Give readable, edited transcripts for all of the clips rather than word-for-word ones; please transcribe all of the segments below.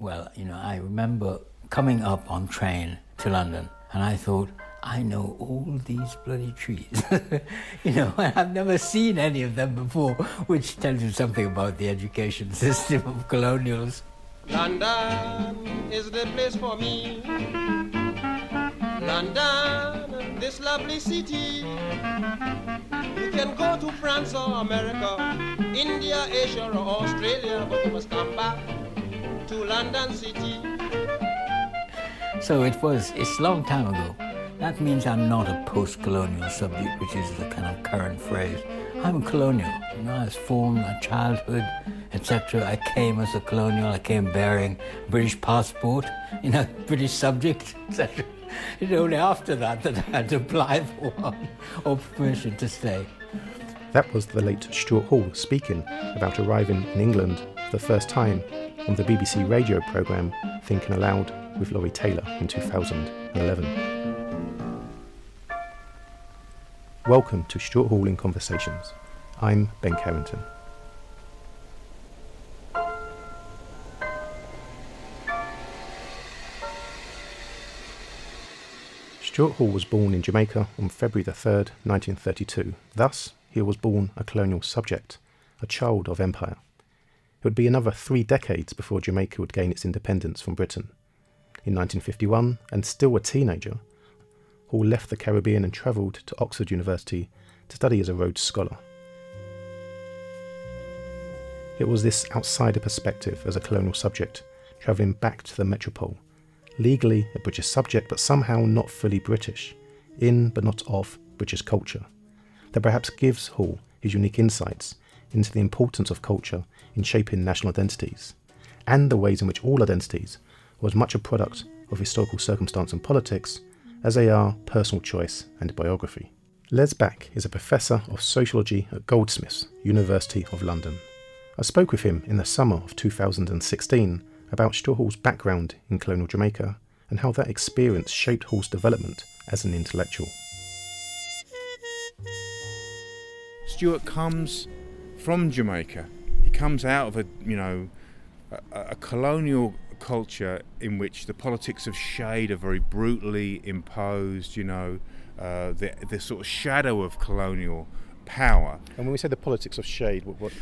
Well, I remember coming up on train to London and I thought, I know all these bloody trees. I've never seen any of them before, which tells you something about the education system of colonials. London is the place for me. London, this lovely city. You can go to France or America, India, Asia or Australia, but you must come back to London City. So it's a long time ago. That means I'm not a post-colonial subject, which is the kind of current phrase. I'm a colonial. I was formed my childhood, etc. I came as a colonial. I came bearing British passport, British subject, etc. It's only after that I had to apply for one or permission to stay. That was the late Stuart Hall speaking about arriving in England for the first time on the BBC radio programme Thinking Aloud with Laurie Taylor in 2011. Welcome to Stuart Hall in Conversations. I'm Ben Carrington. Stuart Hall was born in Jamaica on February the 3rd, 1932. Thus, he was born a colonial subject, a child of empire. It would be another 3 decades before Jamaica would gain its independence from Britain. In 1951, and still a teenager, Hall left the Caribbean and travelled to Oxford University to study as a Rhodes Scholar. It was this outsider perspective as a colonial subject, travelling back to the metropole, legally a British subject but somehow not fully British, in but not of British culture, that perhaps gives Hall his unique insights into the importance of culture in shaping national identities, and the ways in which all identities were as much a product of historical circumstance and politics as they are personal choice and biography. Les Back is a professor of sociology at Goldsmiths, University of London. I spoke with him in the summer of 2016 about Stuart Hall's background in colonial Jamaica and how that experience shaped Hall's development as an intellectual. Stuart comes from Jamaica. He comes out of a colonial culture in which the politics of shade are very brutally imposed, the sort of shadow of colonial power. And when we say the politics of shade, what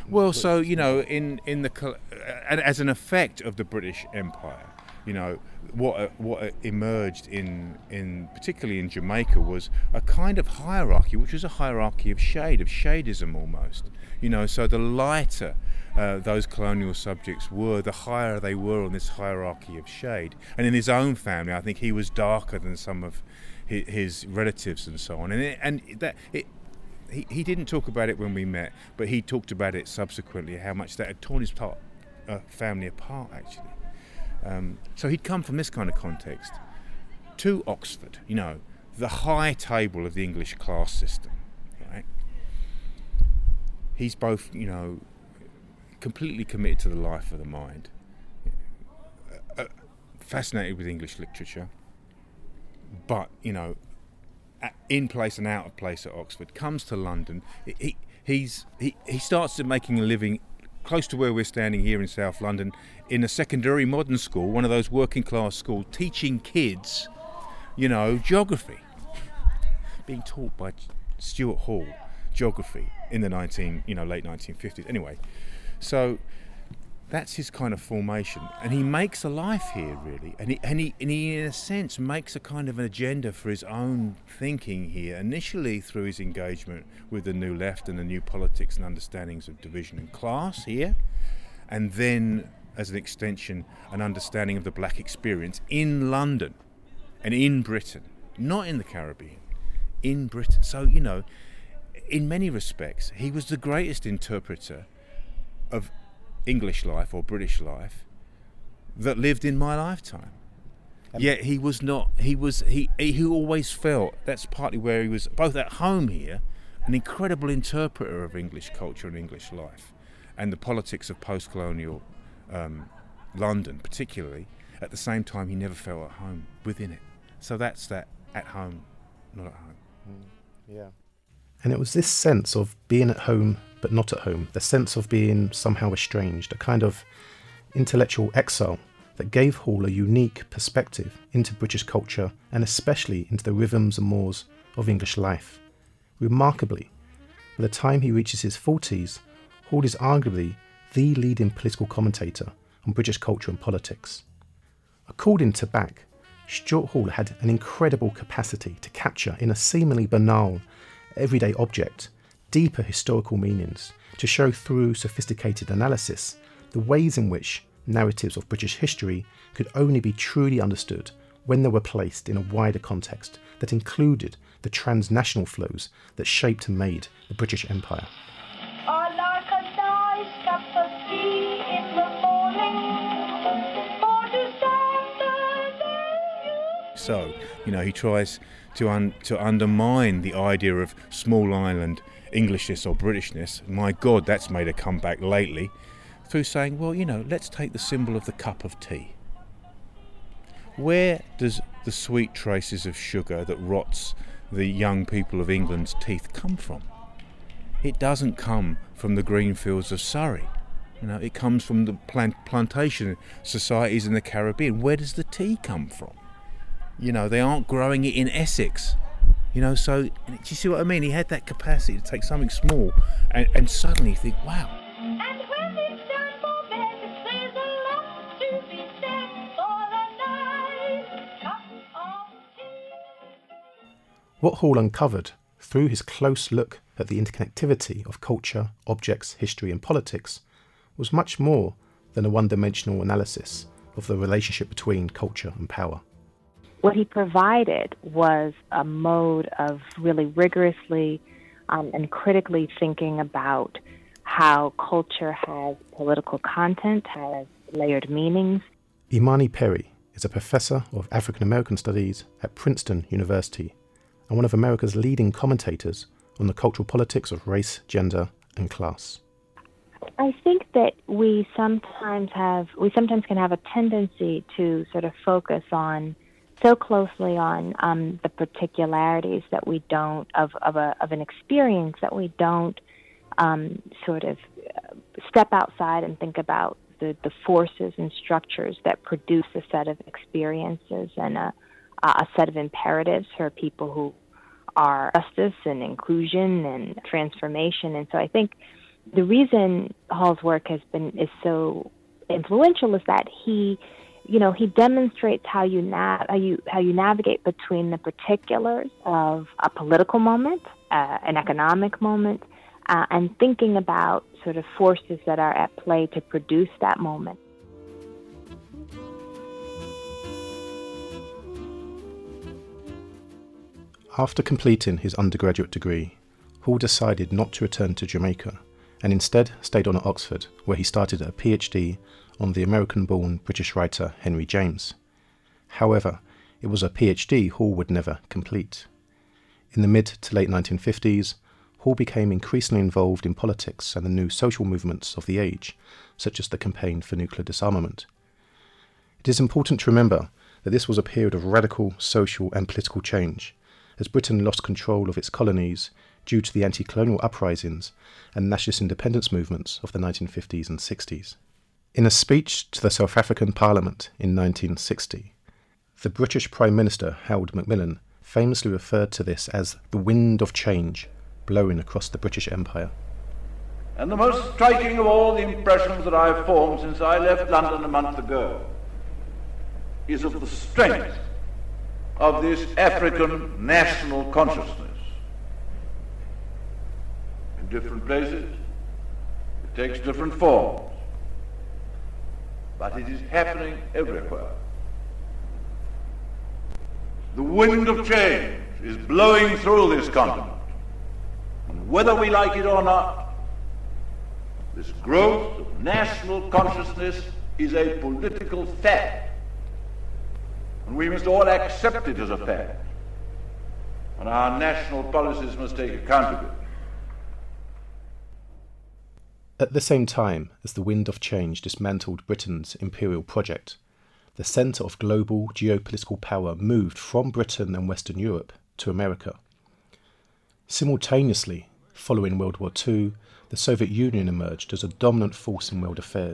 as an effect of the British Empire, what emerged in particularly in Jamaica was a kind of hierarchy, which was a hierarchy of shadeism almost. So the lighter those colonial subjects were, the higher they were on this hierarchy of shade. And in his own family, I think he was darker than some of his relatives and so on. He didn't talk about it when we met, but he talked about it subsequently, how much that had torn his family apart, actually. So he'd come from this kind of context to Oxford, the high table of the English class system, right? He's both, completely committed to the life of the mind, fascinated with English literature, but, in place and out of place at Oxford, comes to London. He starts making a living close to where we're standing here in South London in a secondary modern school, one of those working class schools, teaching kids, geography. Being taught by Stuart Hall, geography in the late 1950s. Anyway, so that's his kind of formation, and he makes a life here, really, and he in a sense makes a kind of an agenda for his own thinking here, initially through his engagement with the New Left and the new politics and understandings of division and class here, and then as an extension, an understanding of the black experience in London and in Britain, not in the Caribbean, in Britain. So, in many respects, he was the greatest interpreter of English life or British life that lived in my lifetime. Yet he was not. He always felt, that's partly where he was, both at home here, an incredible interpreter of English culture and English life, and the politics of post-colonial London, particularly. At the same time, he never felt at home within it. So that's that at home, not at home. Yeah. And it was this sense of being at home but not at home, the sense of being somehow estranged, a kind of intellectual exile that gave Hall a unique perspective into British culture and especially into the rhythms and mores of English life. Remarkably, by the time he reaches his 40s, Hall is arguably the leading political commentator on British culture and politics. According to Back, Stuart Hall had an incredible capacity to capture in a seemingly banal, everyday object deeper historical meanings, to show through sophisticated analysis the ways in which narratives of British history could only be truly understood when they were placed in a wider context that included the transnational flows that shaped and made the British Empire. I like a nice cup of tea in the morning, for to start the day. So, he tries to undermine the idea of small island Englishness or Britishness. My God, that's made a comeback lately, through saying, well, let's take the symbol of the cup of tea. Where does the sweet traces of sugar that rots the young people of England's teeth come from? It doesn't come from the green fields of Surrey. It comes from the plantation societies in the Caribbean. Where does the tea come from? They aren't growing it in Essex. So do you see what I mean? He had that capacity to take something small and suddenly think, wow. And when it's time for bed, there's a lot to be said for a nice cup of tea. What Hall uncovered through his close look at the interconnectivity of culture, objects, history and politics was much more than a one-dimensional analysis of the relationship between culture and power. What he provided was a mode of really rigorously and critically thinking about how culture has political content, has layered meanings. Imani Perry is a professor of African American Studies at Princeton University and one of America's leading commentators on the cultural politics of race, gender, and class. I think that we sometimes can have a tendency to sort of focus so closely on the particularities that we don't of an experience that we don't sort of step outside and think about the forces and structures that produce a set of experiences and a set of imperatives for people who are justice and inclusion and transformation. And so I think the reason Hall's work is so influential is that he demonstrates how you navigate between the particulars of a political moment, an economic moment, and thinking about sort of forces that are at play to produce that moment. After completing his undergraduate degree, Hall decided not to return to Jamaica and instead stayed on at Oxford, where he started a PhD on the American-born British writer Henry James. However, it was a PhD Hall would never complete. In the mid to late 1950s, Hall became increasingly involved in politics and the new social movements of the age, such as the Campaign for Nuclear Disarmament. It is important to remember that this was a period of radical social and political change, as Britain lost control of its colonies due to the anti-colonial uprisings and nationalist independence movements of the 1950s and 60s. In a speech to the South African Parliament in 1960, the British Prime Minister Harold Macmillan famously referred to this as the wind of change blowing across the British Empire. And the most striking of all the impressions that I've formed since I left London a month ago is of the strength of this African national consciousness. In different places, it takes different forms, but it is happening everywhere. The wind of change is blowing through this continent, and whether we like it or not, this growth of national consciousness is a political fact, and we must all accept it as a fact, and our national policies must take account of it. At the same time as the wind of change dismantled Britain's imperial project, the centre of global geopolitical power moved from Britain and Western Europe to America. Simultaneously, following World War II, the Soviet Union emerged as a dominant force in world affairs,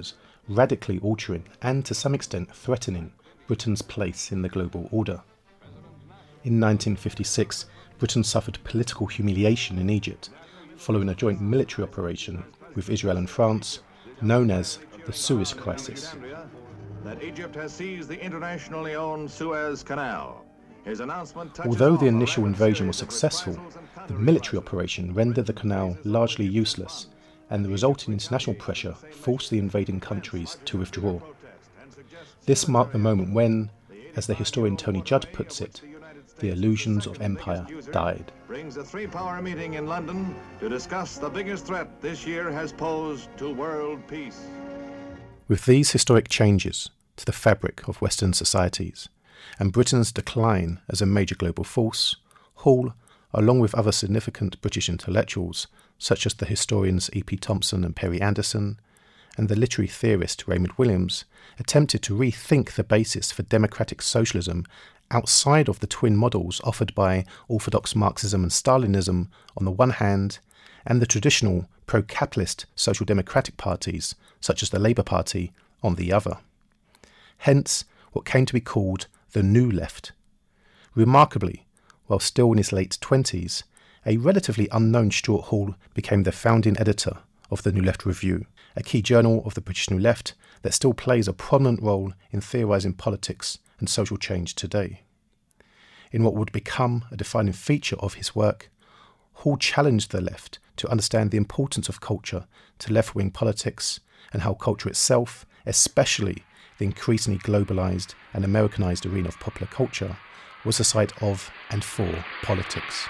radically altering and to some extent threatening Britain's place in the global order. In 1956, Britain suffered political humiliation in Egypt following a joint military operation with Israel and France known as the Suez Crisis. That Egypt has seized the internationally owned Suez Canal. His announcement Although the initial invasion was successful, the military operation rendered the canal largely useless, and the resulting international pressure forced the invading countries to withdraw. This marked the moment when, as the historian Tony Judd puts it, the illusions of empire died. Brings a three-power meeting in London to discuss the biggest threat this year has posed to world peace. With these historic changes to the fabric of Western societies and Britain's decline as a major global force, Hall, along with other significant British intellectuals such as the historians E.P. Thompson and Perry Anderson, and the literary theorist Raymond Williams, attempted to rethink the basis for democratic socialism outside of the twin models offered by orthodox Marxism and Stalinism on the one hand, and the traditional pro-capitalist social democratic parties, such as the Labour Party, on the other. Hence, what came to be called the New Left. Remarkably, while still in his late 20s, a relatively unknown Stuart Hall became the founding editor of the New Left Review, a key journal of the British New Left that still plays a prominent role in theorising politics and social change today. In what would become a defining feature of his work, Hall challenged the left to understand the importance of culture to left-wing politics and how culture itself, especially the increasingly globalised and Americanised arena of popular culture, was the site of and for politics.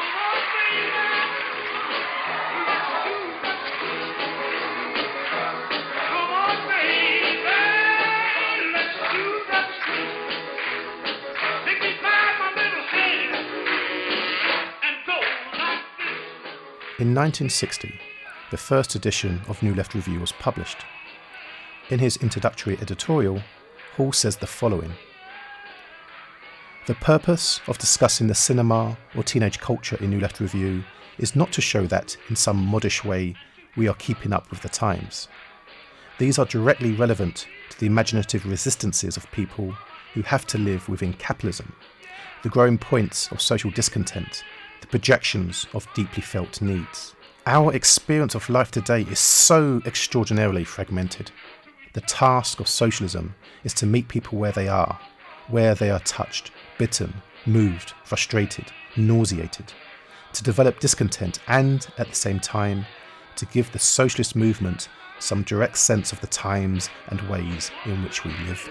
In 1960, the first edition of New Left Review was published. In his introductory editorial, Hall says the following: "The purpose of discussing the cinema or teenage culture in New Left Review is not to show that, in some modish way, we are keeping up with the times. These are directly relevant to the imaginative resistances of people who have to live within capitalism, the growing points of social discontent, the projections of deeply felt needs. Our experience of life today is so extraordinarily fragmented. The task of socialism is to meet people where they are touched, bitten, moved, frustrated, nauseated, to develop discontent and, at the same time, to give the socialist movement some direct sense of the times and ways in which we live."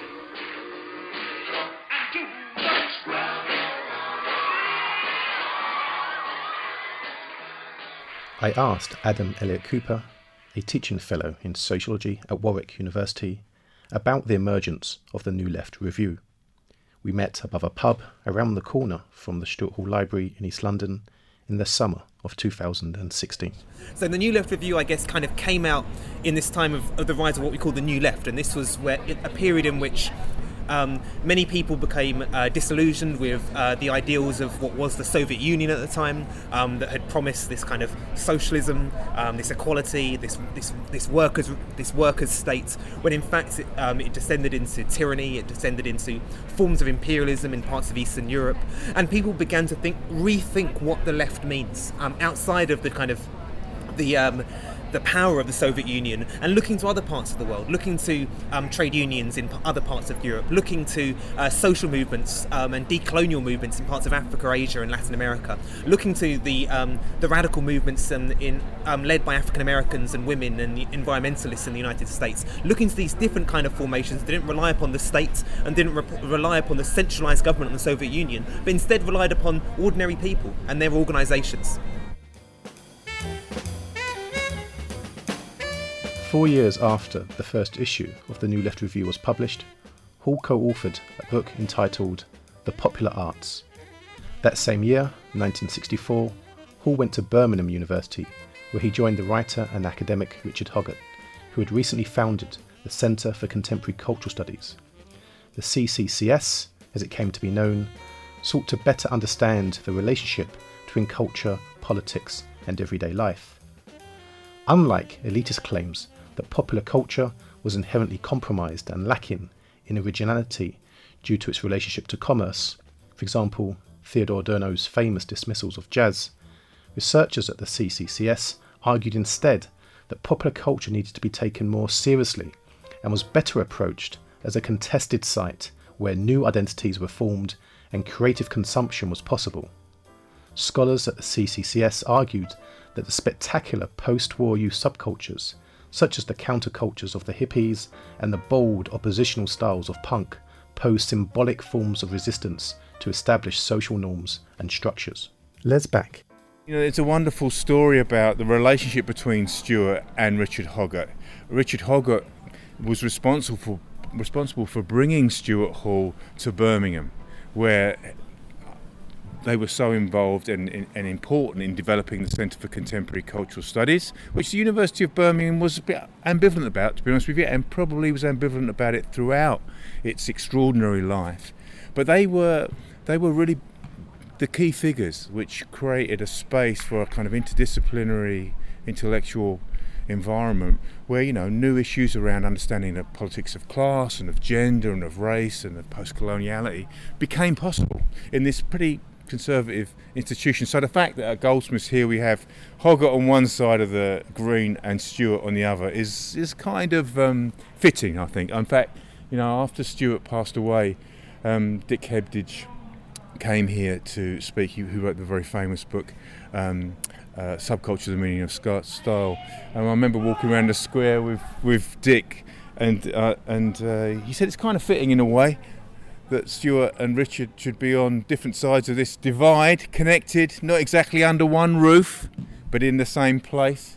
I asked Adam Elliott Cooper, a teaching fellow in sociology at Warwick University, about the emergence of the New Left Review. We met above a pub around the corner from the Stuart Hall Library in East London in the summer of 2016. So the New Left Review, I guess, kind of came out in this time of the rise of what we call the New Left, and this was a period in which many people became disillusioned with the ideals of what was the Soviet Union at the time, that had promised this kind of socialism, this equality, this workers' state, when in fact it descended into tyranny, it descended into forms of imperialism in parts of Eastern Europe, and people began to rethink what the left means outside of the kind of the power of the Soviet Union, and looking to other parts of the world, looking to trade unions in other parts of Europe, looking to social movements and decolonial movements in parts of Africa, Asia and Latin America, looking to the radical movements led by African Americans and women and the environmentalists in the United States, looking to these different kind of formations that didn't rely upon the state and didn't rely upon the centralised government of the Soviet Union, but instead relied upon ordinary people and their organisations. 4 years after the first issue of the New Left Review was published, Hall co-authored a book entitled The Popular Arts. That same year, 1964, Hall went to Birmingham University, where he joined the writer and academic Richard Hoggart, who had recently founded the Centre for Contemporary Cultural Studies. The CCCS, as it came to be known, sought to better understand the relationship between culture, politics and everyday life. Unlike elitist claims that popular culture was inherently compromised and lacking in originality due to its relationship to commerce, for example, Theodore Adorno's famous dismissals of jazz, researchers at the CCCS argued instead that popular culture needed to be taken more seriously and was better approached as a contested site where new identities were formed and creative consumption was possible. Scholars at the CCCS argued that the spectacular post-war youth subcultures, such as the countercultures of the hippies and the bold oppositional styles of punk, pose symbolic forms of resistance to established social norms and structures. Les Back. You know, it's a wonderful story about the relationship between Stuart and Richard Hoggart. Richard Hoggart was responsible for bringing Stuart Hall to Birmingham, where they were so involved and important in developing the Centre for Contemporary Cultural Studies, which the University of Birmingham was a bit ambivalent about, to be honest with you, and probably was ambivalent about it throughout its extraordinary life. But they were really the key figures which created a space for a kind of interdisciplinary intellectual environment where, you know, new issues around understanding the politics of class and of gender and of race and of post-coloniality became possible in this pretty conservative institution. So the fact that at Goldsmiths here we have Hoggart on one side of the green and Stuart on the other is kind of fitting, I think. In fact, you know, after Stuart passed away, Dick Hebditch came here to speak, who wrote the very famous book Subculture, the Meaning of Style. And I remember walking around the square with Dick, and he said it's kind of fitting in a way that Stuart and Richard should be on different sides of this divide, connected, not exactly under one roof, but in the same place.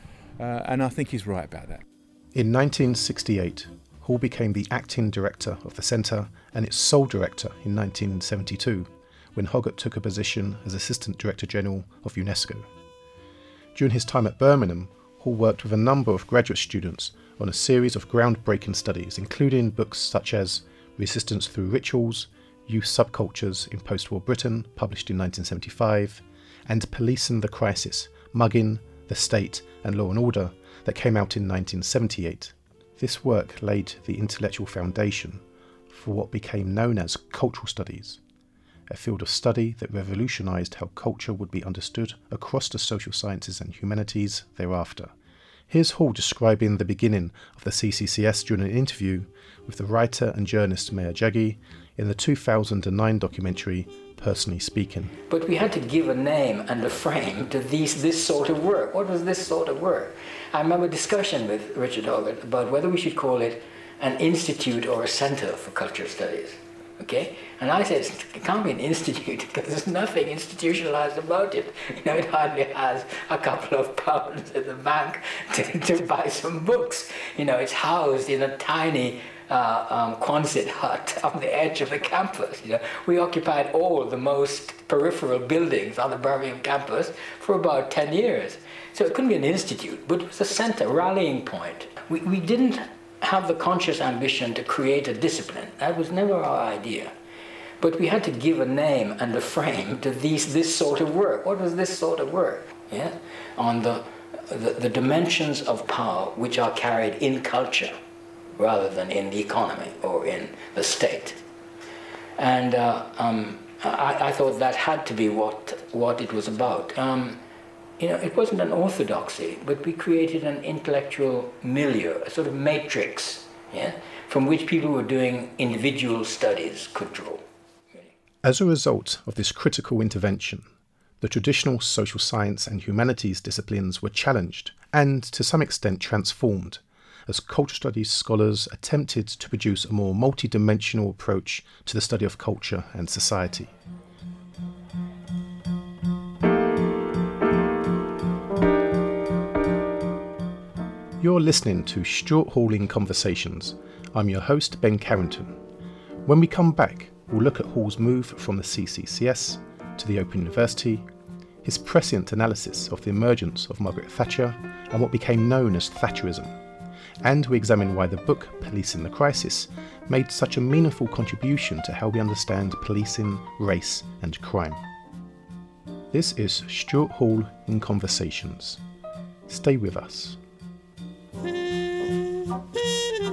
And I think he's right about that. In 1968, Hall became the acting director of the centre and its sole director in 1972, when Hoggart took a position as Assistant Director General of UNESCO. During his time at Birmingham, Hall worked with a number of graduate students on a series of groundbreaking studies, including books such as Resistance Through Rituals, Youth Subcultures in Post-War Britain, published in 1975, and Policing the Crisis, Mugging, the State and Law and Order, that came out in 1978. This work laid the intellectual foundation for what became known as cultural studies, a field of study that revolutionised how culture would be understood across the social sciences and humanities thereafter. Here's Hall describing the beginning of the CCCS during an interview with the writer and journalist Meher Jaggi in the 2009 documentary Personally Speaking. But we had to give a name and a frame to this sort of work. What was this sort of work? I remember a discussion with Richard Hoggart about whether we should call it an institute or a centre for cultural studies. Okay? And I said, it can't be an institute because there's nothing institutionalized about it. You know, it hardly has a couple of pounds at the bank to buy some books. You know, it's housed in a tiny Quonset hut on the edge of the campus. You know, we occupied all the most peripheral buildings on the Birmingham campus for about 10 years. So it couldn't be an institute, but it was a centre, rallying point. We didn't have the conscious ambition to create a discipline. That was never our idea. But we had to give a name and a frame to this sort of work. What was this sort of work? Yeah? On the dimensions of power which are carried in culture rather than in the economy or in the state. And I thought that had to be what it was about. You know, it wasn't an orthodoxy, but we created an intellectual milieu, a sort of matrix, yeah, from which people who were doing individual studies could draw. As a result of this critical intervention, the traditional social science and humanities disciplines were challenged and, to some extent, transformed, as cultural studies scholars attempted to produce a more multidimensional approach to the study of culture and society. You're listening to Stuart Hall in Conversations. I'm your host, Ben Carrington. When we come back, we'll look at Hall's move from the CCCS to the Open University, his prescient analysis of the emergence of Margaret Thatcher and what became known as Thatcherism, and we examine why the book Policing the Crisis made such a meaningful contribution to how we understand policing, race and crime. This is Stuart Hall in Conversations. Stay with us.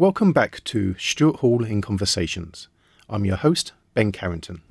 Welcome back to Stuart Hall in Conversations. I'm your host, Ben Carrington.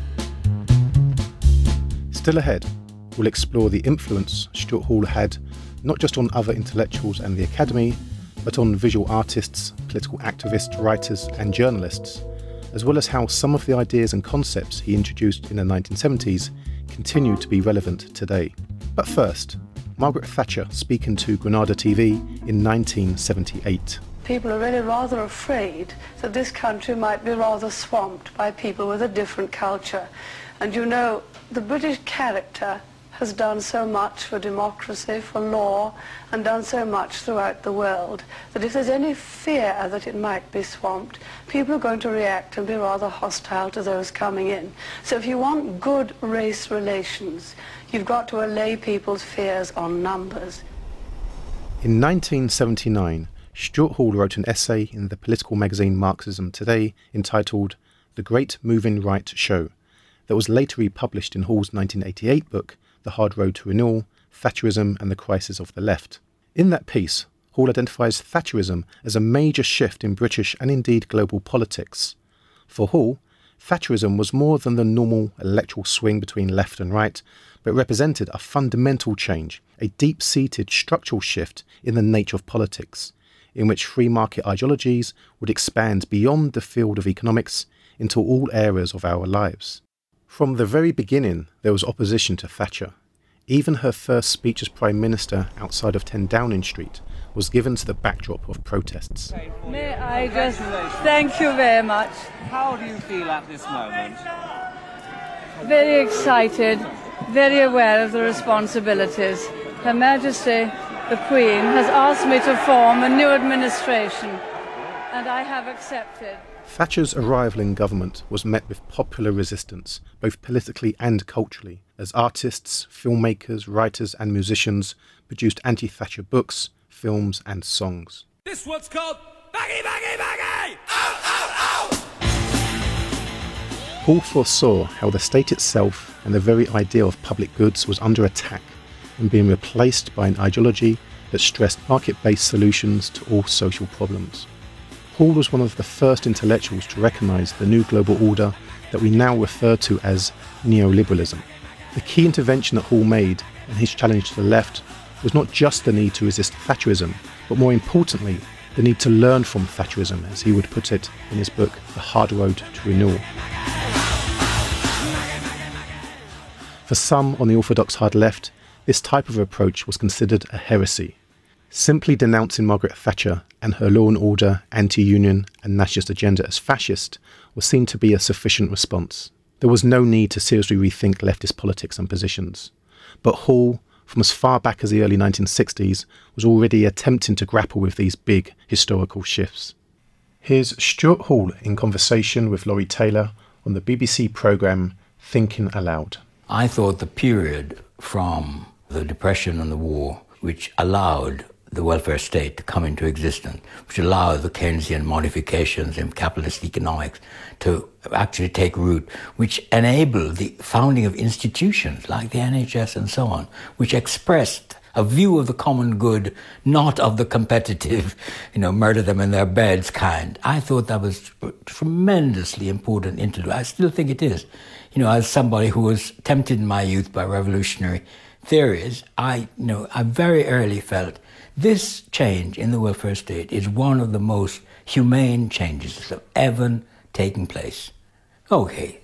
Still ahead, we'll explore the influence Stuart Hall had not just on other intellectuals and the academy, but on visual artists, political activists, writers and journalists, as well as how some of the ideas and concepts he introduced in the 1970s continue to be relevant today. But first, Margaret Thatcher speaking to Granada TV in 1978. People are really rather afraid that this country might be rather swamped by people with a different culture. And you know, the British character has done so much for democracy, for law, and done so much throughout the world, that if there's any fear that it might be swamped, people are going to react and be rather hostile to those coming in. So if you want good race relations, you've got to allay people's fears on numbers. In 1979, Stuart Hall wrote an essay in the political magazine Marxism Today entitled The Great Moving Right Show, that was later republished in Hall's 1988 book, The Hard Road to Renewal, Thatcherism and the Crisis of the Left. In that piece, Hall identifies Thatcherism as a major shift in British and indeed global politics. For Hall, Thatcherism was more than the normal electoral swing between left and right, but represented a fundamental change, a deep-seated structural shift in the nature of politics, in which free market ideologies would expand beyond the field of economics into all areas of our lives. From the very beginning, there was opposition to Thatcher. Even her first speech as Prime Minister outside of 10 Downing Street was given to the backdrop of protests. May I just thank you very much. How do you feel at this moment? Very excited, very aware of the responsibilities. Her Majesty, the Queen, has asked me to form a new administration, and I have accepted. Thatcher's arrival in government was met with popular resistance, both politically and culturally, as artists, filmmakers, writers and musicians produced anti-Thatcher books, films and songs. This one's called Baggy, Baggy, Baggy! Ow, ow, ow! Hall foresaw how the state itself and the very idea of public goods was under attack and being replaced by an ideology that stressed market-based solutions to all social problems. Hall was one of the first intellectuals to recognise the new global order that we now refer to as neoliberalism. The key intervention that Hall made in his challenge to the left was not just the need to resist Thatcherism, but more importantly, the need to learn from Thatcherism, as he would put it in his book, The Hard Road to Renewal. For some on the orthodox hard left, this type of approach was considered a heresy. Simply denouncing Margaret Thatcher and her law and order, anti-union and nationalist agenda as fascist was seen to be a sufficient response. There was no need to seriously rethink leftist politics and positions. But Hall, from as far back as the early 1960s, was already attempting to grapple with these big historical shifts. Here's Stuart Hall in conversation with Laurie Taylor on the BBC programme Thinking Aloud. I thought the period from the Depression and the war, which allowed the welfare state to come into existence, which allowed the Keynesian modifications in capitalist economics to actually take root, which enabled the founding of institutions like the NHS and so on, which expressed a view of the common good, not of the competitive, murder them in their beds kind. I thought that was tremendously important interlude. I still think it is. As somebody who was tempted in my youth by revolutionary theories, I very early felt this change in the welfare state is one of the most humane changes that have ever taken place. Okay,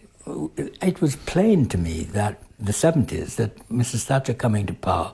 it was plain to me that the 70s, that Mrs. Thatcher coming to power,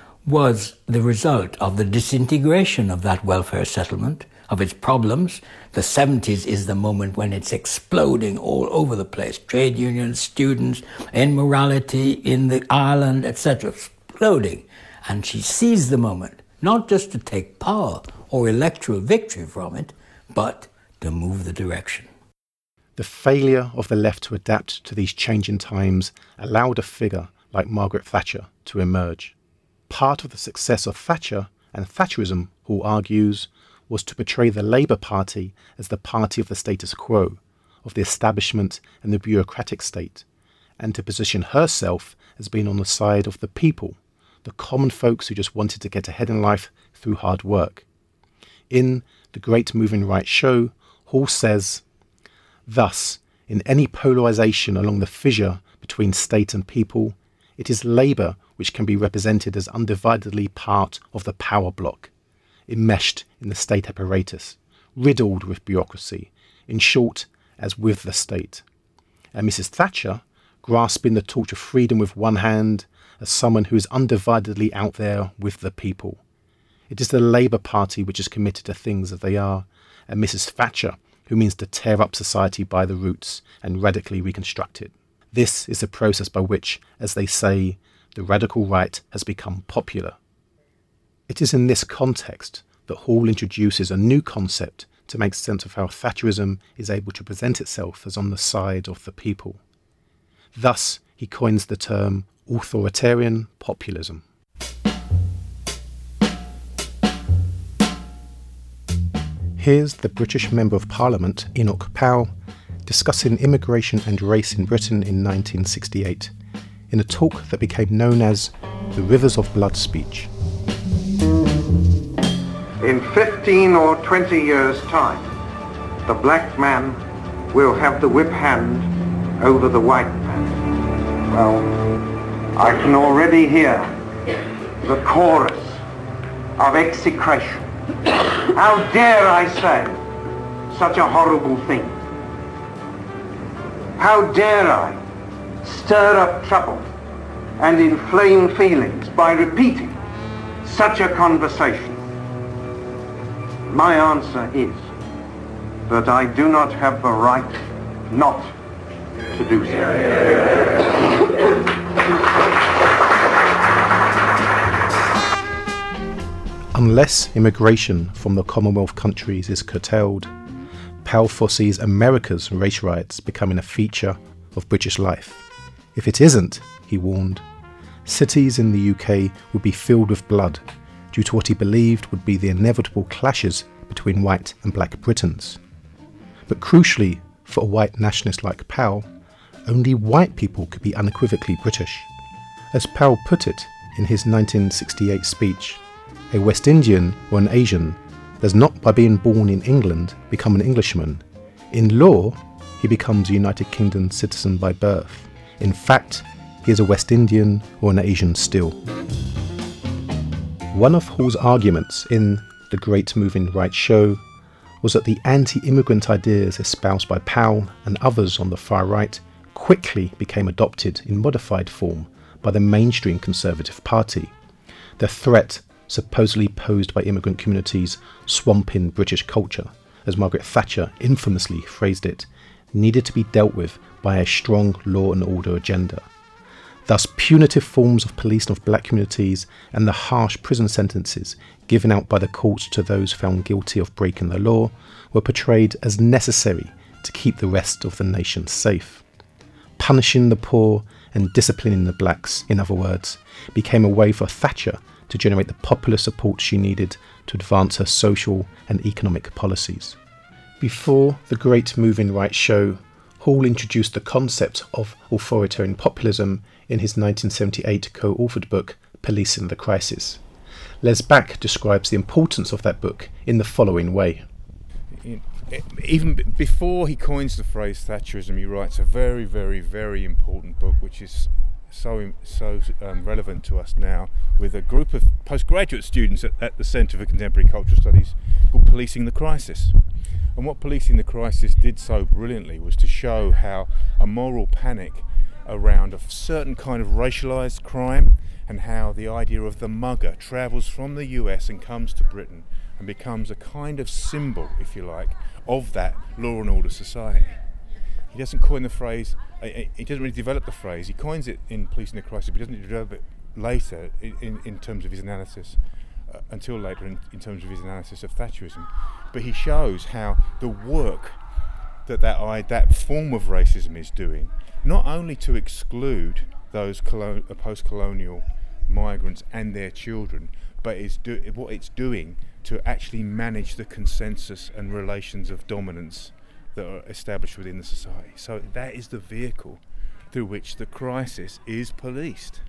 was the result of the disintegration of that welfare settlement, of its problems. The 70s is the moment when it's exploding all over the place. Trade unions, students, immorality in the island, etc., exploding. And she seized the moment, not just to take power or electoral victory from it, but to move the direction. The failure of the left to adapt to these changing times allowed a figure like Margaret Thatcher to emerge. Part of the success of Thatcher and Thatcherism, Hall argues, was to portray the Labour Party as the party of the status quo, of the establishment and the bureaucratic state, and to position herself as being on the side of the people, the common folks who just wanted to get ahead in life through hard work. In The Great Moving Right Show, Hall says, "Thus, in any polarisation along the fissure between state and people, it is labour which can be represented as undividedly part of the power block, enmeshed in the state apparatus, riddled with bureaucracy, in short, as with the state. And Mrs. Thatcher, grasping the torch of freedom with one hand, as someone who is undividedly out there with the people. It is the Labour Party which is committed to things as they are, and Mrs. Thatcher, who means to tear up society by the roots and radically reconstruct it. This is the process by which, as they say, the radical right has become popular." It is in this context that Hall introduces a new concept to make sense of how Thatcherism is able to present itself as on the side of the people. Thus, he coins the term authoritarian populism. Here's the British Member of Parliament, Enoch Powell, discussing immigration and race in Britain in 1968, in a talk that became known as the Rivers of Blood speech. In 15 or 20 years' time, the black man will have the whip hand over the white man. Well, I can already hear the chorus of execration. How dare I say such a horrible thing? How dare I stir up trouble and inflame feelings by repeating such a conversation? My answer is that I do not have the right not to do so. Unless immigration from the Commonwealth countries is curtailed, Powell foresees America's race riots becoming a feature of British life. If it isn't, he warned, cities in the UK would be filled with blood due to what he believed would be the inevitable clashes between white and black Britons. But crucially, for a white nationalist like Powell, only white people could be unequivocally British. As Powell put it in his 1968 speech, a West Indian or an Asian does not, by being born in England, become an Englishman. In law, he becomes a United Kingdom citizen by birth. In fact, he is a West Indian or an Asian still. One of Hall's arguments in The Great Moving Right Show was that the anti-immigrant ideas espoused by Powell and others on the far right quickly became adopted in modified form by the mainstream Conservative Party. The threat supposedly posed by immigrant communities swamping British culture, as Margaret Thatcher infamously phrased it, needed to be dealt with by a strong law and order agenda. Thus, punitive forms of policing of black communities and the harsh prison sentences given out by the courts to those found guilty of breaking the law were portrayed as necessary to keep the rest of the nation safe. Punishing the poor and disciplining the blacks, in other words, became a way for Thatcher to generate the popular support she needed to advance her social and economic policies. Before The Great Moving Right Show, Hall introduced the concept of authoritarian populism in his 1978 co-authored book, Policing the Crisis. Les Back describes the importance of that book in the following way. Even before he coins the phrase Thatcherism, he writes a very, very, very important book, which is so relevant to us now, with a group of postgraduate students at the Centre for Contemporary Cultural Studies called Policing the Crisis. And what Policing the Crisis did so brilliantly was to show how a moral panic around a certain kind of racialised crime, and how the idea of the mugger travels from the US and comes to Britain and becomes a kind of symbol, if you like, of that law and order society. He doesn't coin the phrase, he doesn't really develop the phrase, he coins it in Policing the Crisis, but he doesn't develop it later in terms of his analysis, until later in terms of his analysis of Thatcherism. But he shows how the work that form of racism is doing, not only to exclude those post-colonial migrants and their children, but what it's doing to actually manage the consensus and relations of dominance that are established within the society. So that is the vehicle through which the crisis is policed.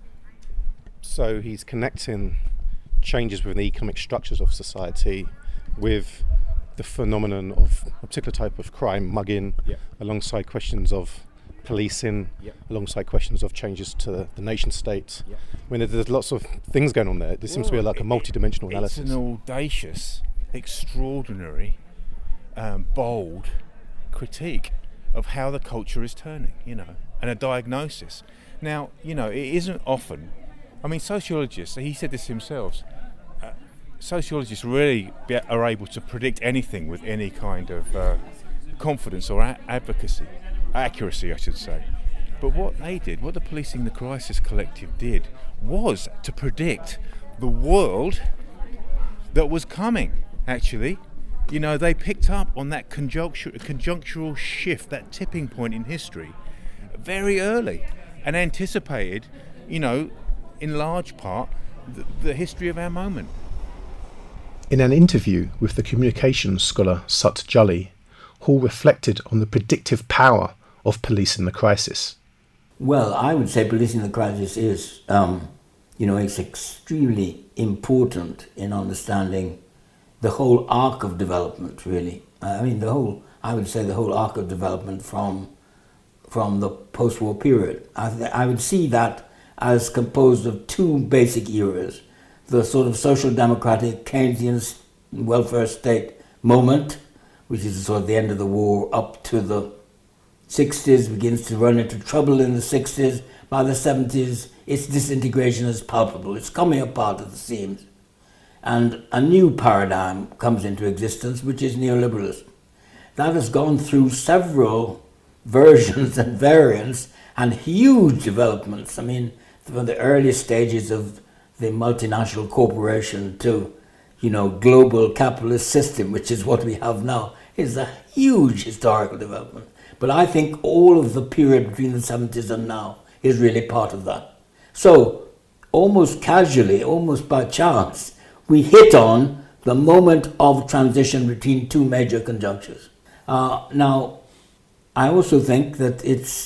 So he's connecting changes within the economic structures of society with the phenomenon of a particular type of crime, mugging, alongside questions of policing, alongside questions of changes to the nation state. I mean, there's lots of things going on there. There seems to be like a multi-dimensional analysis. It's an audacious, extraordinary, bold critique of how the culture is turning, and a diagnosis. Now, it isn't often. I mean, sociologists, he said this himself, sociologists really are able to predict anything with any kind of confidence or accuracy, I should say. But what they did, what the Policing the Crisis Collective did, was to predict the world that was coming, actually. They picked up on that conjunctural shift, that tipping point in history, very early, and anticipated, in large part, the history of our moment. In an interview with the communications scholar Sut Jolly, Hall reflected on the predictive power of Policing the Crisis. Well, I would say Policing the Crisis is, it's extremely important in understanding the whole arc of development, really. I would say the whole arc of development from the post-war period. I would see that as composed of two basic eras: the sort of social democratic Keynesian welfare state moment, which is sort of the end of the war up to the 60s, begins to run into trouble in the 60s. By the 70s, its disintegration is palpable. It's coming apart at the seams. And a new paradigm comes into existence, which is neoliberalism. That has gone through several versions and variants and huge developments. I mean, from the early stages of the multinational corporation to, global capitalist system, which is what we have now, is a huge historical development. But I think all of the period between the 70s and now is really part of that. So, almost casually, almost by chance, we hit on the moment of transition between two major conjunctures. Now, I also think that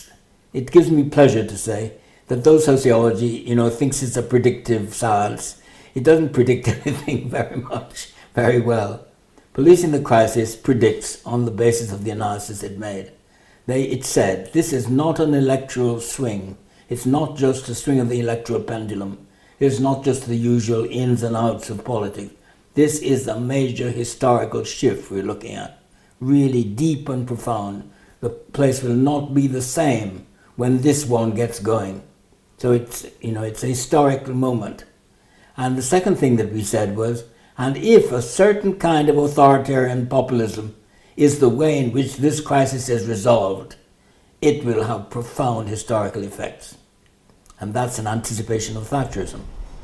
it gives me pleasure to say that though sociology, thinks it's a predictive science, it doesn't predict anything very well. Policing the Crisis predicts on the basis of the analysis it made. It said, this is not an electoral swing. It's not just a swing of the electoral pendulum. It's not just the usual ins and outs of politics. This is a major historical shift we're looking at. Really deep and profound. The place will not be the same when this one gets going. So it's a historical moment. And the second thing that we said was, and if a certain kind of authoritarian populism is the way in which this crisis is resolved, it will have profound historical effects. And that's an anticipation of Thatcherism.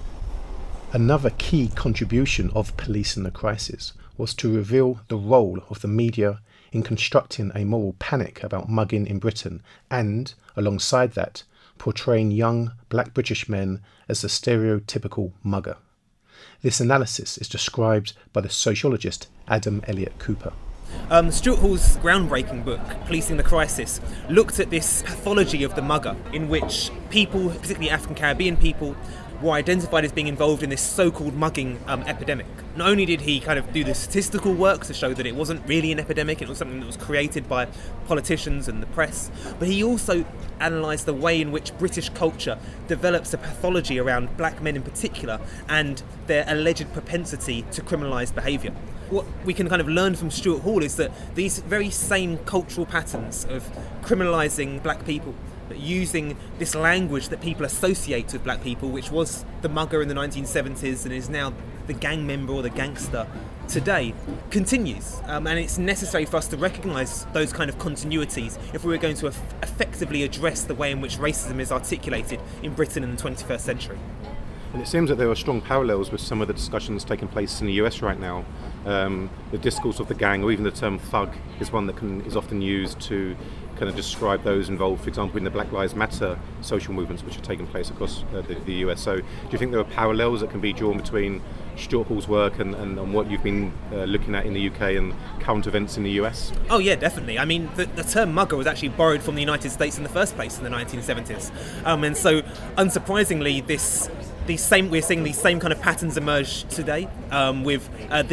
Another key contribution of Policing the Crisis was to reveal the role of the media in constructing a moral panic about mugging in Britain and, alongside that, portraying young black British men as the stereotypical mugger. This analysis is described by the sociologist Adam Elliott Cooper. Stuart Hall's groundbreaking book, Policing the Crisis, looked at this pathology of the mugger, in which people, particularly African-Caribbean people, were identified as being involved in this so-called mugging epidemic. Not only did he kind of do the statistical work to show that it wasn't really an epidemic, it was something that was created by politicians and the press, but he also analysed the way in which British culture develops a pathology around black men in particular and their alleged propensity to criminalise behaviour. What we can kind of learn from Stuart Hall is that these very same cultural patterns of criminalising black people, using this language that people associate with black people, which was the mugger in the 1970s and is now the gang member or the gangster today, continues. And it's necessary for us to recognise those kind of continuities if we were going to effectively address the way in which racism is articulated in Britain in the 21st century. And it seems that there are strong parallels with some of the discussions taking place in the US right now. The discourse of the gang, or even the term thug, is one that is often used to kind of describe those involved, for example, in the Black Lives Matter social movements which are taking place across the US. So do you think there are parallels that can be drawn between Stuart Hall's work and what you've been looking at in the UK and current events in the US? Oh yeah, definitely. I mean, the term mugger was actually borrowed from the United States in the first place in the 1970s. And so, unsurprisingly, we're seeing these same kind of patterns emerge today with the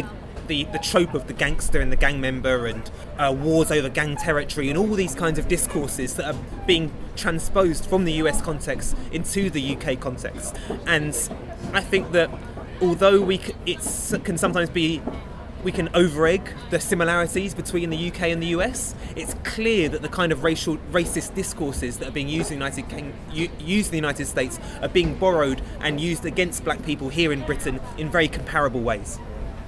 the trope of the gangster and the gang member and wars over gang territory and all these kinds of discourses that are being transposed from the US context into the UK context. And I think that although we can over-egg the similarities between the UK and the US, it's clear that the kind of racist discourses that are being used in the United States are being borrowed and used against black people here in Britain in very comparable ways.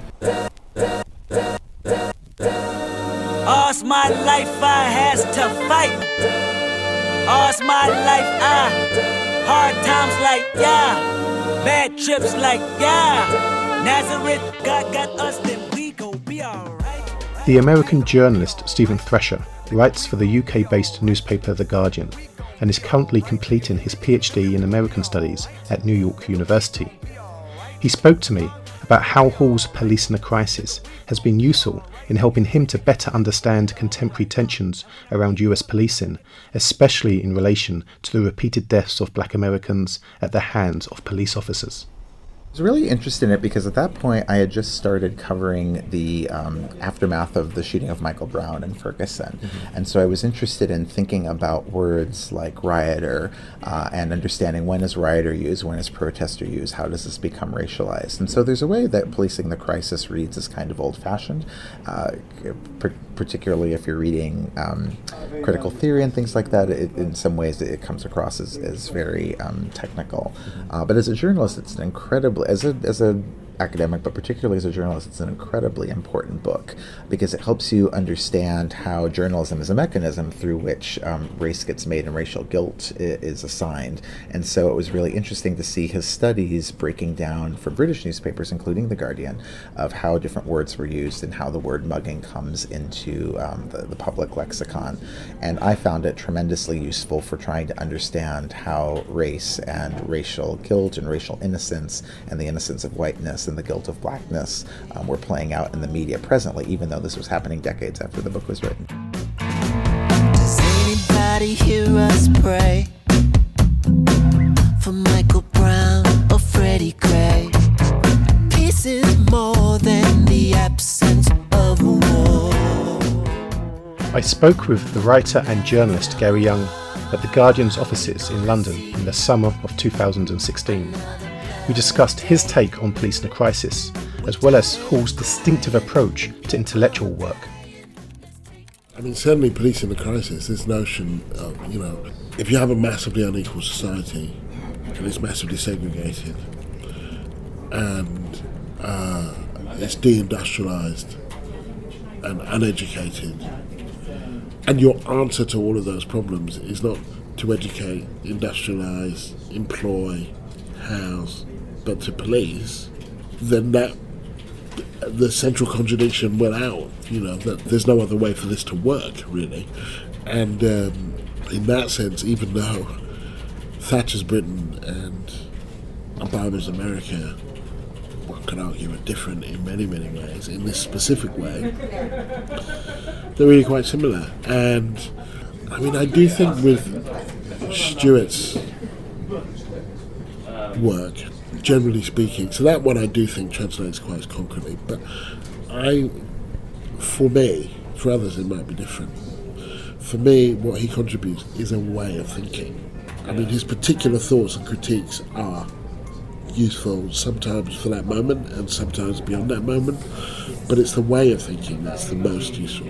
All's my life I has to fight. All's my life hard times like bad trips like Nazareth, God got us, then we gon' be alright. The American journalist Stephen Thrasher writes for the UK-based newspaper The Guardian and is currently completing his PhD in American Studies at New York University. He spoke to me about how Hall's Police in a Crisis has been useful in helping him to better understand contemporary tensions around US policing, especially in relation to the repeated deaths of black Americans at the hands of police officers. I was really interested in it because at that point I had just started covering the aftermath of the shooting of Michael Brown in Ferguson. Mm-hmm. And so I was interested in thinking about words like rioter and understanding when is rioter used, when is protester used, how does this become racialized. And so there's a way that Policing the Crisis reads as kind of old-fashioned, particularly if you're reading critical theory and things like that. In some ways it comes across as very technical. But as a journalist, it's an incredibly, as a academic, but particularly as a journalist, it's an incredibly important book because it helps you understand how journalism is a mechanism through which race gets made and racial guilt is assigned. And so it was really interesting to see his studies breaking down for British newspapers, including The Guardian, of how different words were used and how the word mugging comes into the public lexicon. And I found it tremendously useful for trying to understand how race and racial guilt and racial innocence and the innocence of whiteness and the guilt of blackness were playing out in the media presently, even though this was happening decades after the book was written. Does anybody hear us pray for Michael Brown or Freddie Gray? Peace is more than the absence of war. I spoke with the writer and journalist Gary Young at The Guardian's offices in London in the summer of 2016. We discussed his take on Police in a Crisis, as well as Hall's distinctive approach to intellectual work. I mean, certainly Police in a Crisis, this notion of, if you have a massively unequal society and it's massively segregated and it's deindustrialized and uneducated, and your answer to all of those problems is not to educate, industrialize, employ, house, but to police, then that the central contradiction will out, that there's no other way for this to work, really. And in that sense, even though Thatcher's Britain and Obama's America, one could argue, are different in many, many ways, in this specific way, they're really quite similar. And I mean, I do think with Stuart's work, generally speaking, so that one I do think translates quite concretely, but for me, for others it might be different. For me, what he contributes is a way of thinking. I mean, his particular thoughts and critiques are useful sometimes for that moment and sometimes beyond that moment, but it's the way of thinking that's the most useful.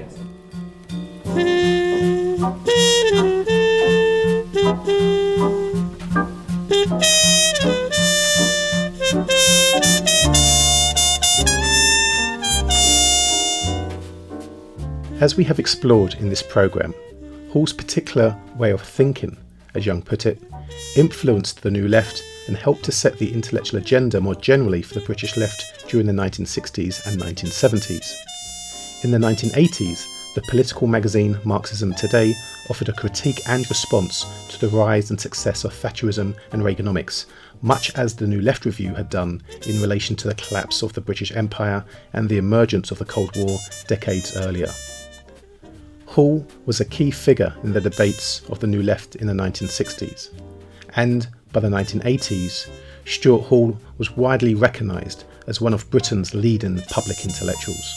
As we have explored in this programme, Hall's particular way of thinking, as Young put it, influenced the New Left and helped to set the intellectual agenda more generally for the British left during the 1960s and 1970s. In the 1980s, the political magazine Marxism Today offered a critique and response to the rise and success of Thatcherism and Reaganomics, much as the New Left Review had done in relation to the collapse of the British Empire and the emergence of the Cold War decades earlier. Hall was a key figure in the debates of the New Left in the 1960s, and by the 1980s, Stuart Hall was widely recognised as one of Britain's leading public intellectuals.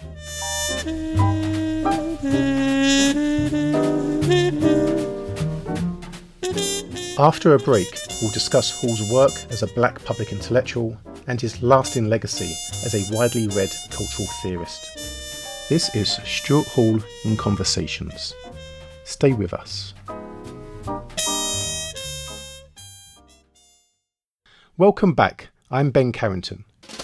After a break, we'll discuss Hall's work as a black public intellectual and his lasting legacy as a widely read cultural theorist. This is Stuart Hall in Conversations. Stay with us. Welcome back. I'm Ben Carrington.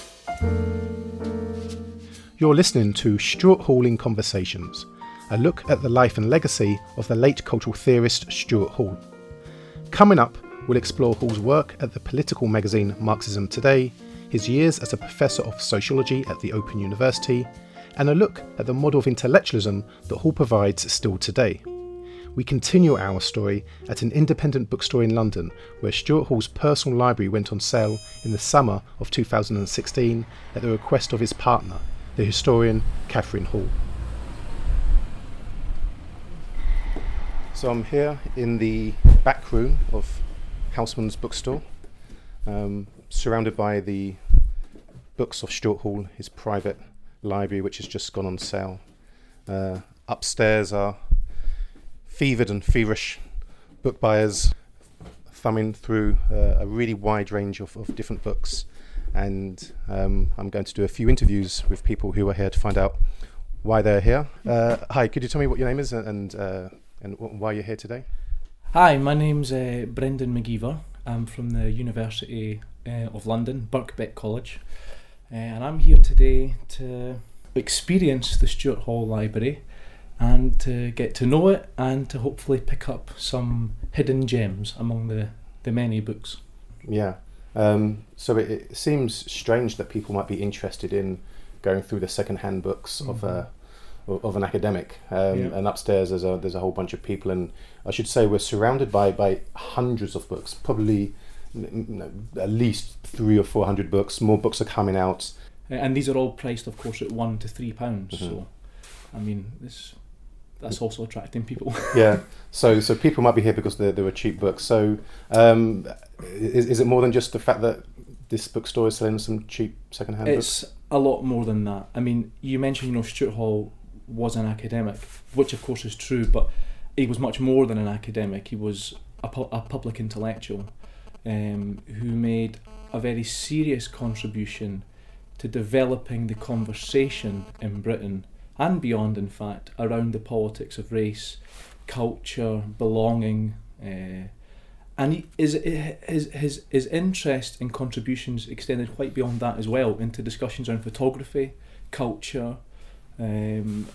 You're listening to Stuart Hall in Conversations, a look at the life and legacy of the late cultural theorist Stuart Hall. Coming up, we'll explore Hall's work at the political magazine Marxism Today, his years as a professor of sociology at the Open University, and a look at the model of intellectualism that Hall provides still today. We continue our story at an independent bookstore in London, where Stuart Hall's personal library went on sale in the summer of 2016 at the request of his partner, the historian Catherine Hall. So I'm here in the back room of Houseman's bookstore, surrounded by the books of Stuart Hall, his private library, which has just gone on sale. Upstairs are fevered and feverish book buyers thumbing through a really wide range of different books, and I'm going to do a few interviews with people who are here to find out why they're here. Hi, could you tell me what your name is and why you're here today? Hi, my name's Brendan McGeever. I'm from the University of London, Birkbeck College, and I'm here today to experience the Stuart Hall Library and to get to know it and to hopefully pick up some hidden gems among the many books. Yeah, so it seems strange that people might be interested in going through the second-hand books of an academic, and upstairs there's a whole bunch of people, and I should say we're surrounded by hundreds of books, probably at least 300 or 400 books. More books are coming out, and these are all priced, of course, at £1 to £3. So, I mean, that's also attracting people. Yeah, so people might be here because there were cheap books. So, is it more than just the fact that this bookstore is selling some cheap second-hand books? It's a lot more than that. I mean, you mentioned, Stuart Hall was an academic, which of course is true, but he was much more than an academic. He was a public intellectual who made a very serious contribution to developing the conversation in Britain and beyond, in fact, around the politics of race, culture, belonging, and his interest and contributions extended quite beyond that as well, into discussions around photography, culture, and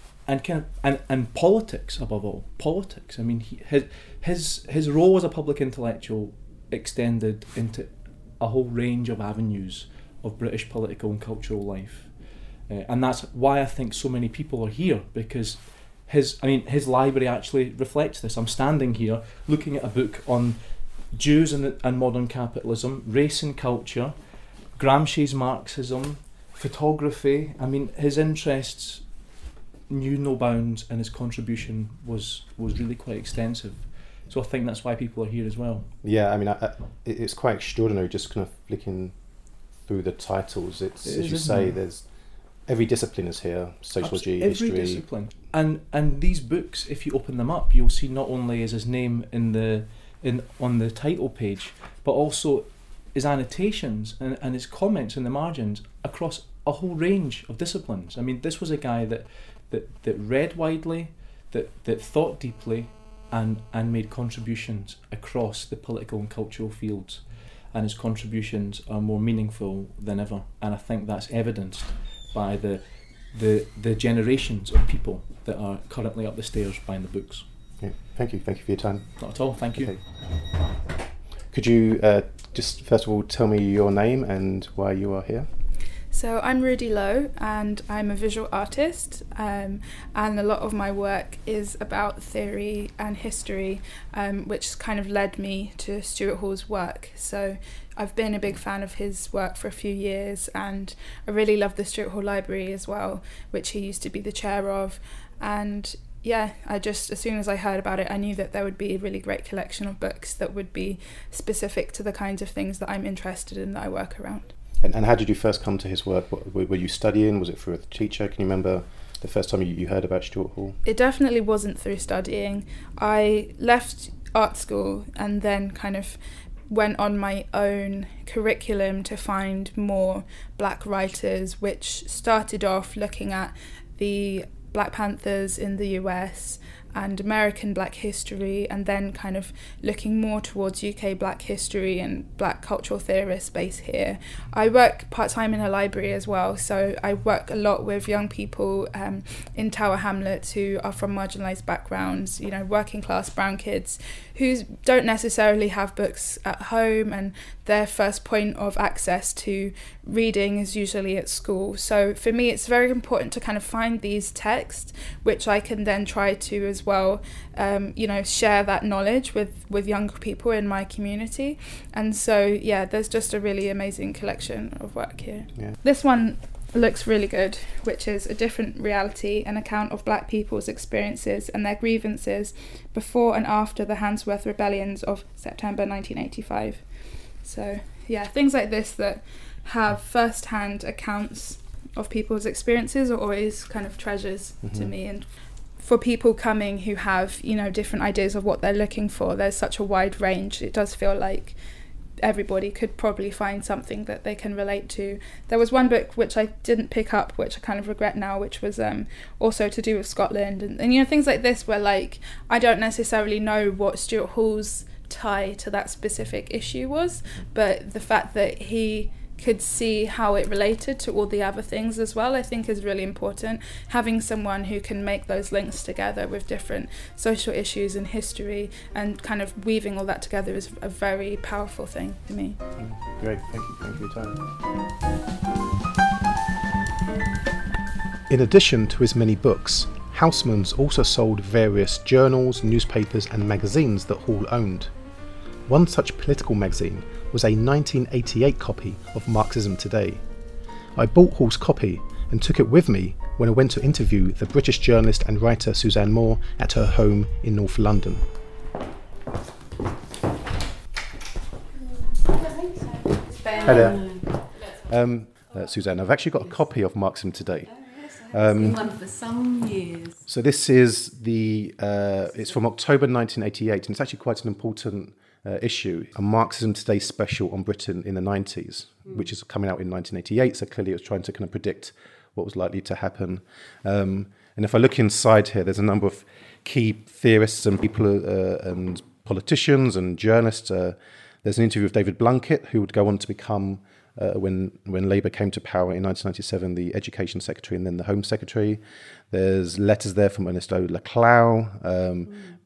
politics above all. Politics. I mean, his role as a public intellectual extended into a whole range of avenues of British political and cultural life. And that's why I think so many people are here, because his library actually reflects this. I'm standing here looking at a book on Jews and modern capitalism, race and culture, Gramsci's Marxism, photography. I mean, his interests knew no bounds, and his contribution was really quite extensive. So I think that's why people are here as well. Yeah, I mean, it's quite extraordinary just kind of flicking through the titles. It's, as you say, there's every discipline is here: sociology, history. Every discipline. And these books, if you open them up, you'll see not only is his name on the title page, but also his annotations and his comments in the margins across a whole range of disciplines. I mean, this was a guy that read widely, that thought deeply, and made contributions across the political and cultural fields. And his contributions are more meaningful than ever. And I think that's evidenced by the generations of people that are currently up the stairs buying the books. Yeah, thank you for your time. Not at all, thank you. Okay. Could you just first of all tell me your name and why you are here? So I'm Rudy Lowe, and I'm a visual artist, and a lot of my work is about theory and history, which kind of led me to Stuart Hall's work. So I've been a big fan of his work for a few years, and I really love the Stuart Hall Library as well, which he used to be the chair of. And yeah, as soon as I heard about it, I knew that there would be a really great collection of books that would be specific to the kinds of things that I'm interested in, that I work around. And how did you first come to his work? Were you studying? Was it through a teacher? Can you remember the first time you heard about Stuart Hall? It definitely wasn't through studying. I left art school and then kind of went on my own curriculum to find more black writers, which started off looking at the Black Panthers in the US and American black history, and then kind of looking more towards UK black history and black cultural theorists based here. I work part-time in a library as well, so I work a lot with young people in Tower Hamlets who are from marginalised backgrounds, you know, working class brown kids who don't necessarily have books at home, and their first point of access to reading is usually at school. So for me, it's very important to kind of find these texts, which I can then try to as well, you know, share that knowledge with younger people in my community. And so, yeah, there's just a really amazing collection of work here. Yeah. This one looks really good, which is A Different Reality, an account of black people's experiences and their grievances before and after the Handsworth rebellions of September 1985. So, yeah, things like this that have first-hand accounts of people's experiences are always kind of treasures to me. And for people coming who have, you know, different ideas of what they're looking for, there's such a wide range. It does feel like everybody could probably find something that they can relate to. There was one book which I didn't pick up, which I kind of regret now, which was also to do with Scotland. And, you know, things like this where, like, I don't necessarily know what Stuart Hall's tie to that specific issue was, but the fact that he could see how it related to all the other things as well, I think is really important. Having someone who can make those links together with different social issues and history and kind of weaving all that together is a very powerful thing for me. Great, thank you for your time. In addition to his many books, Housmans also sold various journals, newspapers and magazines that Hall owned. One such political magazine was a 1988 copy of Marxism Today. I bought Hall's copy and took it with me when I went to interview the British journalist and writer Suzanne Moore at her home in North London. Hi there. Suzanne, I've actually got a copy of Marxism Today. One for some years. So this is it's from October 1988, and it's actually quite an important issue, a Marxism Today special on Britain in the 90s, which is coming out in 1988, so clearly it was trying to kind of predict what was likely to happen. And if I look inside here, there's a number of key theorists and people and politicians and journalists. There's an interview with David Blunkett, who would go on to become, when Labour came to power in 1997, the Education Secretary and then the Home Secretary. There's letters there from Ernesto Laclau,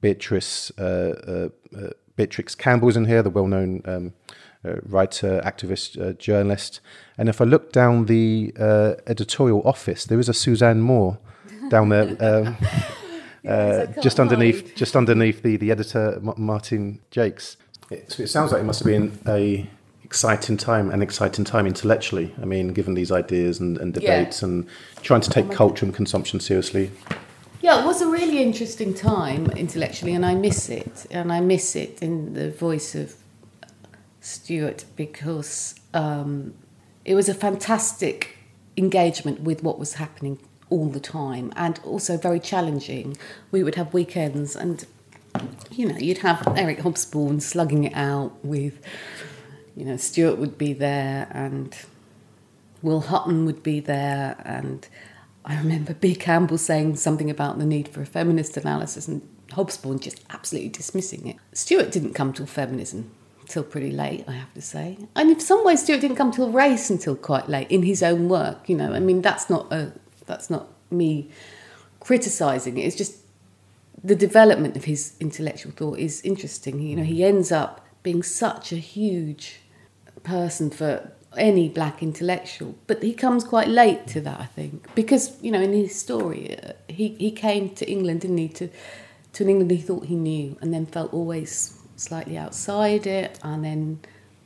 Beatrix Campbell's in here, the well-known writer, activist, journalist. And if I look down the editorial office, there is a Suzanne Moore down there, just underneath the editor, Martin Jakes. It sounds like it must have been an exciting time intellectually. I mean, given these ideas and debates and trying to take culture and consumption seriously. Yeah, it was a really interesting time intellectually, and I miss it. And I miss it in the voice of Stuart because it was a fantastic engagement with what was happening all the time, and also very challenging. We would have weekends and, you know, you'd have Eric Hobsbawm slugging it out with, you know, Stuart would be there and Will Hutton would be there, and I remember B. Campbell saying something about the need for a feminist analysis and Hobsbawm just absolutely dismissing it. Stuart didn't come till feminism till pretty late, I have to say. And in some ways, Stuart didn't come till race until quite late in his own work. You know, I mean, that's not me criticising it. It's just the development of his intellectual thought is interesting. You know, he ends up being such a huge person for any black intellectual, but he comes quite late to that, I think, because, you know, in his story, he came to England, didn't he, to an England he thought he knew, and then felt always slightly outside it, and then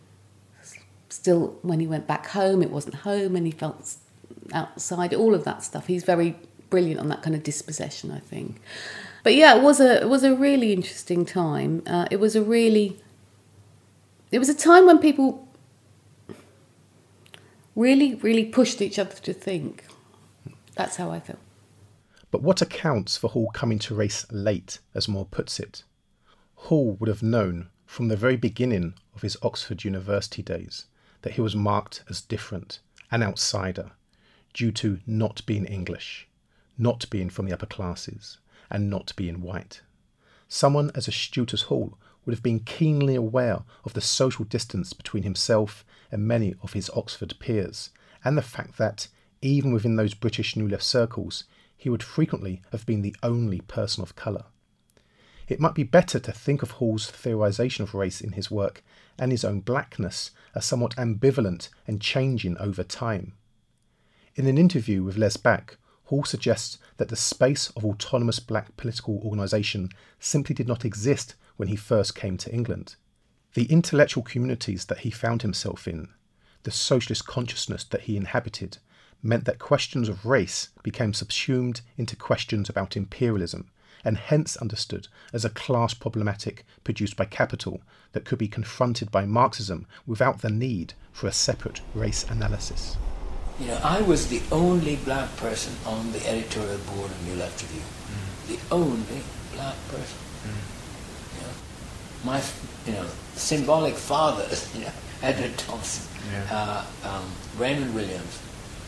still when he went back home, it wasn't home, and he felt outside, all of that stuff. He's very brilliant on that kind of dispossession, I think. But yeah, it was a really interesting time. It was a time when people, really, really pushed each other to think. That's how I feel. But what accounts for Hall coming to race late, as Moore puts it? Hall would have known from the very beginning of his Oxford University days that he was marked as different, an outsider, due to not being English, not being from the upper classes, and not being white. Someone as astute as Hall would have been keenly aware of the social distance between himself and many of his Oxford peers, and the fact that, even within those British New Left circles, he would frequently have been the only person of colour. It might be better to think of Hall's theorisation of race in his work and his own blackness as somewhat ambivalent and changing over time. In an interview with Les Back, Hall suggests that the space of autonomous black political organisation simply did not exist when he first came to England. The intellectual communities that he found himself in, the socialist consciousness that he inhabited, meant that questions of race became subsumed into questions about imperialism, and hence understood as a class problematic produced by capital that could be confronted by Marxism without the need for a separate race analysis. You know, I was the only black person on the editorial board of New Left Review. The only black person. You know, my, symbolic fathers, Edward Thompson, Raymond Williams,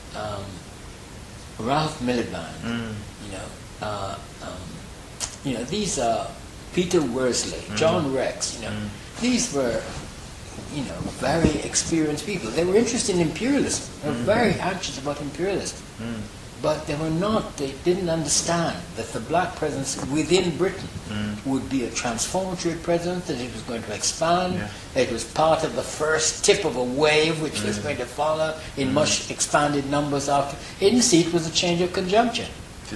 Ralph Miliband, these are Peter Worsley, John Rex, these were, very experienced people. They were interested in imperialism. They were very anxious about imperialism. But they didn't understand that the black presence within Britain would be a transformative presence, that it was going to expand, that it was part of the first tip of a wave which was going to follow in much expanded numbers after. They didn't see it was a change of conjuncture. Do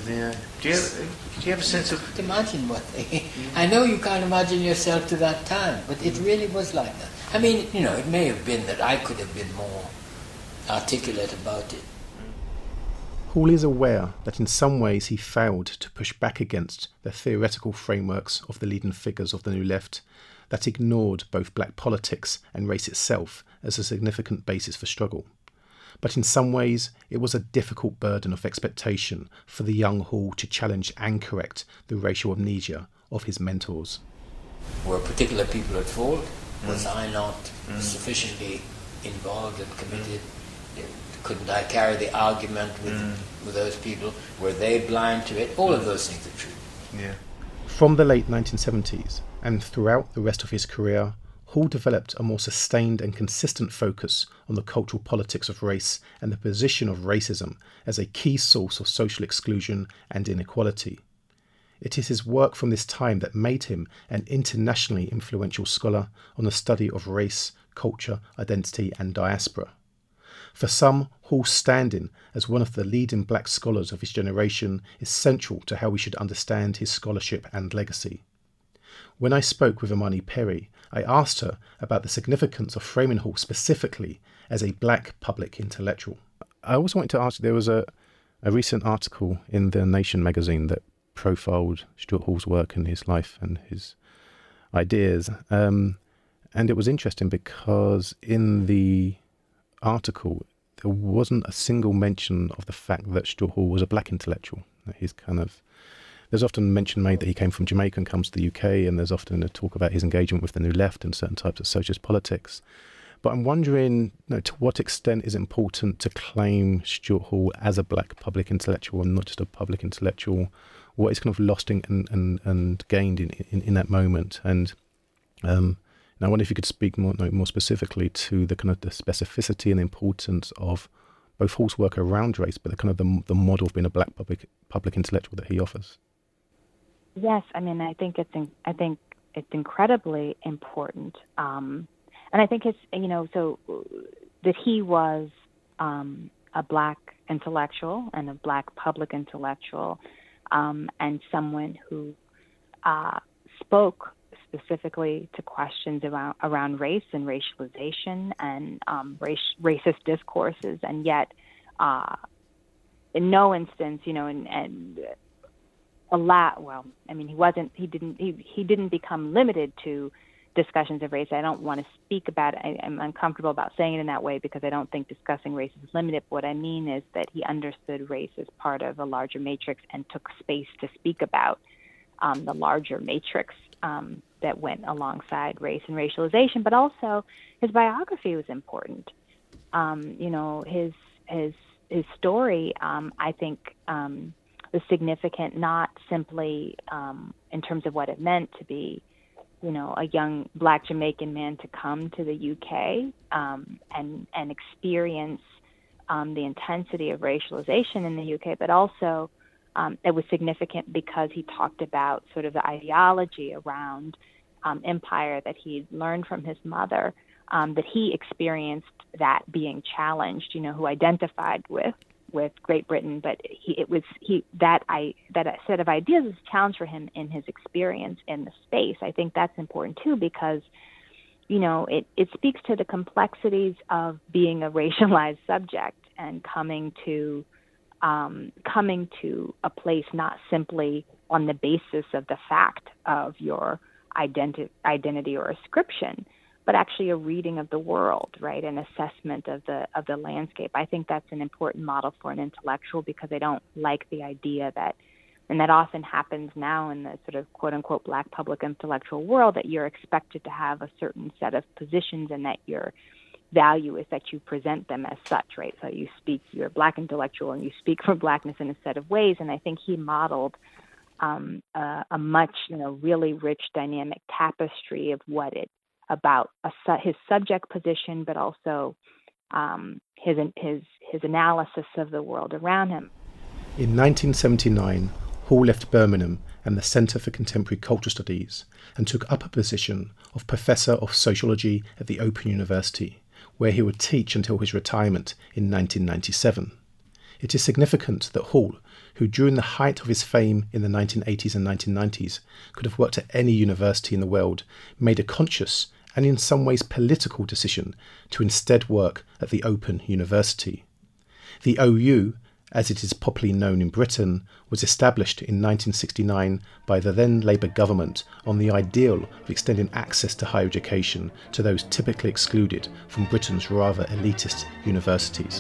you have a sense of... Imagine what they... I know you can't imagine yourself to that time, but it really was like that. I mean, it may have been that I could have been more articulate about it. Hall is aware that in some ways he failed to push back against the theoretical frameworks of the leading figures of the New Left that ignored both black politics and race itself as a significant basis for struggle. But in some ways, it was a difficult burden of expectation for the young Hall to challenge and correct the racial amnesia of his mentors. Were particular people at fault? Was I not sufficiently involved and committed? Couldn't I carry the argument with those people? Were they blind to it? All of those things are true. Yeah. From the late 1970s and throughout the rest of his career, Hall developed a more sustained and consistent focus on the cultural politics of race and the position of racism as a key source of social exclusion and inequality. It is his work from this time that made him an internationally influential scholar on the study of race, culture, identity and diaspora. For some, Hall's standing as one of the leading black scholars of his generation is central to how we should understand his scholarship and legacy. When I spoke with Imani Perry, I asked her about the significance of framing Hall specifically as a black public intellectual. I also wanted to ask, there was a recent article in The Nation magazine that profiled Stuart Hall's work and his life and his ideas. And it was interesting because in the article, there wasn't a single mention of the fact that Stuart Hall was a black intellectual. There's often mention made that he came from Jamaica and comes to the UK, and there's often a talk about his engagement with the New Left and certain types of socialist politics. But I'm wondering, to what extent is it important to claim Stuart Hall as a black public intellectual and not just a public intellectual? What is kind of lost and gained in that moment? And I wonder if you could speak more specifically to the kind of the specificity and importance of both Hall's work around race, but the kind of the model of being a black public intellectual that he offers. Yes, I mean, I think it's incredibly important, and I think it's so that he was a black intellectual and a black public intellectual, and someone who spoke specifically to questions around race and racialization and racist discourses, and yet in no instance, he didn't become limited to discussions of race. I don't want to speak about it. I'm uncomfortable about saying it in that way because I don't think discussing race is limited. What I mean is that he understood race as part of a larger matrix and took space to speak about the larger matrix that went alongside race and racialization. But also, his biography was important. His story, I think, was significant not simply in terms of what it meant to be, a young Black Jamaican man to come to the UK and experience the intensity of racialization in the UK, but also it was significant because he talked about sort of the ideology around empire that he learned from his mother, that he experienced that being challenged, who identified with Great Britain, but that set of ideas was a challenge for him in his experience in the space. I think that's important too because, it speaks to the complexities of being a racialized subject and coming to a place not simply on the basis of the fact of your identity or ascription, but actually a reading of the world, right? An assessment of the landscape. I think that's an important model for an intellectual because I don't like the idea that, and that often happens now in the sort of quote unquote Black public intellectual world, that you're expected to have a certain set of positions and that your value is that you present them as such, right? So you're a Black intellectual and you speak for Blackness in a set of ways. And I think he modeled a much, really rich dynamic tapestry of about his subject position, but also his analysis of the world around him. In 1979, Hall left Birmingham and the Centre for Contemporary Cultural Studies and took up a position of Professor of Sociology at the Open University, where he would teach until his retirement in 1997. It is significant that Hall, who during the height of his fame in the 1980s and 1990s could have worked at any university in the world, made a conscious and in some ways political decision to instead work at the Open University. The OU, as it is popularly known in Britain, was established in 1969 by the then Labour government on the ideal of extending access to higher education to those typically excluded from Britain's rather elitist universities.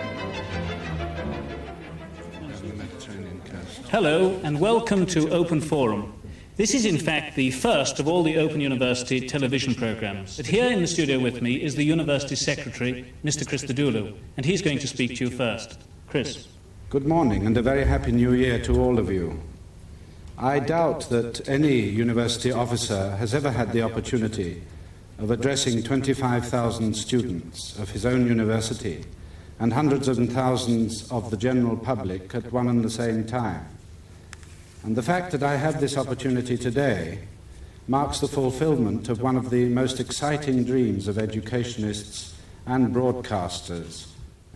Hello and welcome to Open Forum. This is in fact the first of all the Open University television programmes. But here in the studio with me is the University Secretary, Mr. Christodoulou, and he's going to speak to you first. Chris. Good morning and a very happy new year to all of you. I doubt that any university officer has ever had the opportunity of addressing 25,000 students of his own university and hundreds and thousands of the general public at one and the same time. And the fact that I have this opportunity today marks the fulfillment of one of the most exciting dreams of educationists and broadcasters.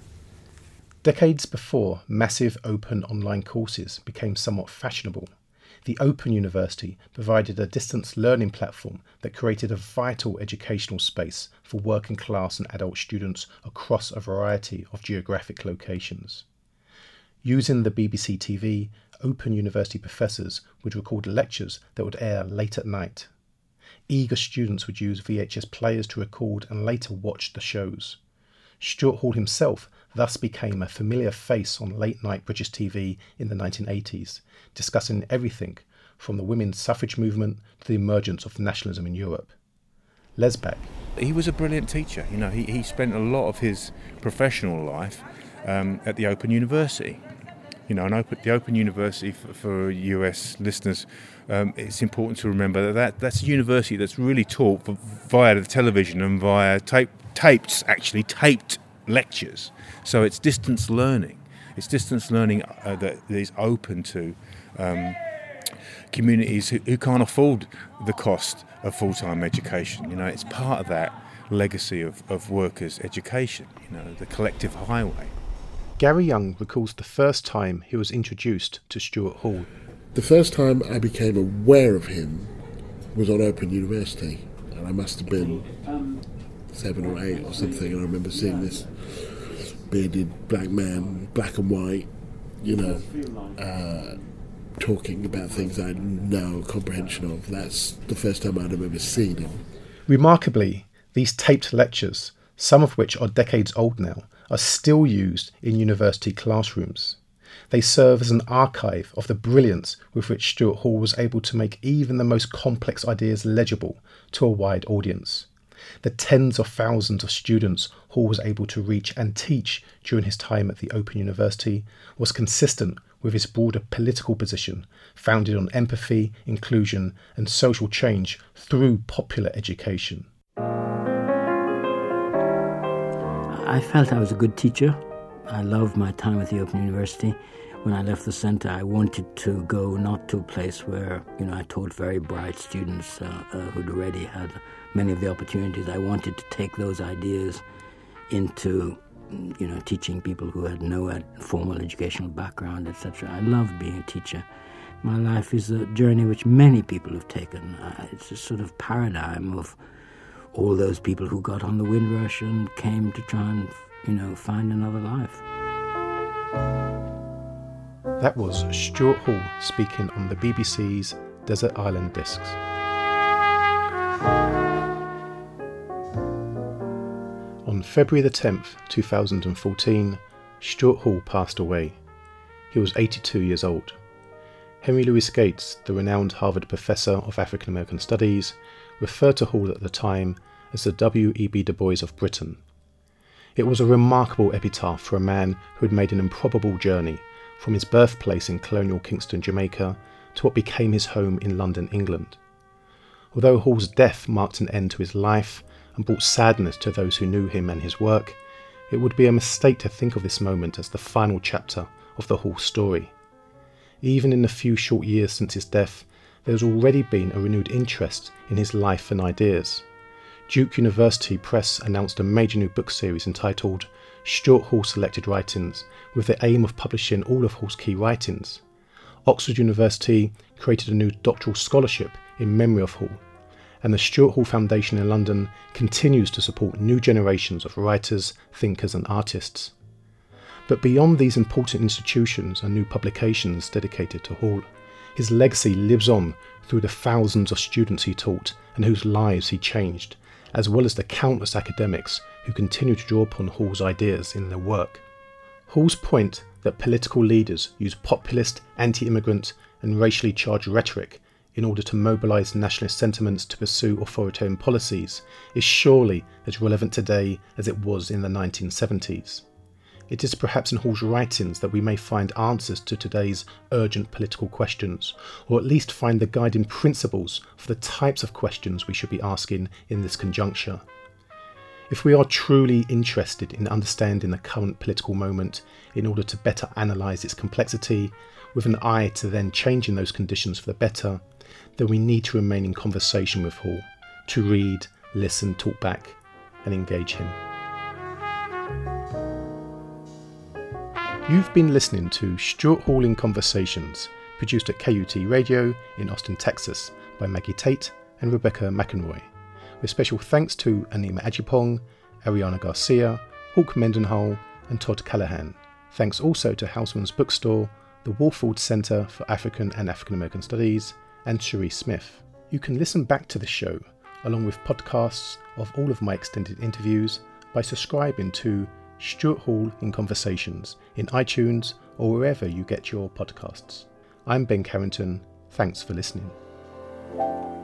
Decades before massive open online courses became somewhat fashionable, the Open University provided a distance learning platform that created a vital educational space for working class and adult students across a variety of geographic locations. Using the BBC TV, Open University professors would record lectures that would air late at night. Eager students would use VHS players to record and later watch the shows. Stuart Hall himself thus became a familiar face on late-night British TV in the 1980s, discussing everything from the women's suffrage movement to the emergence of nationalism in Europe. Les Beck. He was a brilliant teacher. He spent a lot of his professional life at the Open University. The Open University, for US listeners, it's important to remember that that's a university that's really taught via the television and via taped lectures. So it's distance learning. It's distance learning that is open to communities who can't afford the cost of full-time education. It's part of that legacy of workers' education, the collective highway. Gary Young recalls the first time he was introduced to Stuart Hall. The first time I became aware of him was on Open University, and I must have been 7 or 8 or something, and I remember seeing this bearded black man, black and white, talking about things I had no comprehension of. That's the first time I'd have ever seen him. Remarkably, these taped lectures, some of which are decades old now, are still used in university classrooms. They serve as an archive of the brilliance with which Stuart Hall was able to make even the most complex ideas legible to a wide audience. The tens of thousands of students Hall was able to reach and teach during his time at the Open University was consistent with his broader political position, founded on empathy, inclusion and social change through popular education. I felt I was a good teacher. I loved my time at the Open University. When I left the centre, I wanted to go not to a place where, I taught very bright students who'd already had many of the opportunities. I wanted to take those ideas into, teaching people who had no formal educational background, etc. I loved being a teacher. My life is a journey which many people have taken. It's a sort of paradigm of all those people who got on the Windrush and came to try and, find another life. That was Stuart Hall speaking on the BBC's Desert Island Discs. On February the 10th, 2014, Stuart Hall passed away. He was 82 years old. Henry Louis Gates, the renowned Harvard professor of African American Studies, referred to Hall at the time as the W.E.B. Du Bois of Britain. It was a remarkable epitaph for a man who had made an improbable journey from his birthplace in colonial Kingston, Jamaica, to what became his home in London, England. Although Hall's death marked an end to his life and brought sadness to those who knew him and his work, it would be a mistake to think of this moment as the final chapter of the Hall story. Even in the few short years since his death, there has already been a renewed interest in his life and ideas. Duke University Press announced a major new book series entitled Stuart Hall Selected Writings, with the aim of publishing all of Hall's key writings. Oxford University created a new doctoral scholarship in memory of Hall, and the Stuart Hall Foundation in London continues to support new generations of writers, thinkers and artists. But beyond these important institutions and new publications dedicated to Hall, his legacy lives on through the thousands of students he taught and whose lives he changed, as well as the countless academics who continue to draw upon Hall's ideas in their work. Hall's point that political leaders use populist, anti-immigrant and racially charged rhetoric in order to mobilise nationalist sentiments to pursue authoritarian policies is surely as relevant today as it was in the 1970s. It is perhaps in Hall's writings that we may find answers to today's urgent political questions, or at least find the guiding principles for the types of questions we should be asking in this conjuncture. If we are truly interested in understanding the current political moment in order to better analyse its complexity, with an eye to then changing those conditions for the better, then we need to remain in conversation with Hall, to read, listen, talk back, and engage him. You've been listening to Stuart Hall in Conversations, produced at KUT Radio in Austin, Texas, by Maggie Tate and Rebecca McEnroy, with special thanks to Anima Ajipong, Ariana Garcia, Hawk Mendenhall and Todd Callahan. Thanks also to Houseman's Bookstore, the Warfield Centre for African and African American Studies, and Cherie Smith. You can listen back to the show, along with podcasts of all of my extended interviews, by subscribing to Stuart Hall in Conversations in iTunes or wherever you get your podcasts. I'm Ben Carrington. Thanks for listening.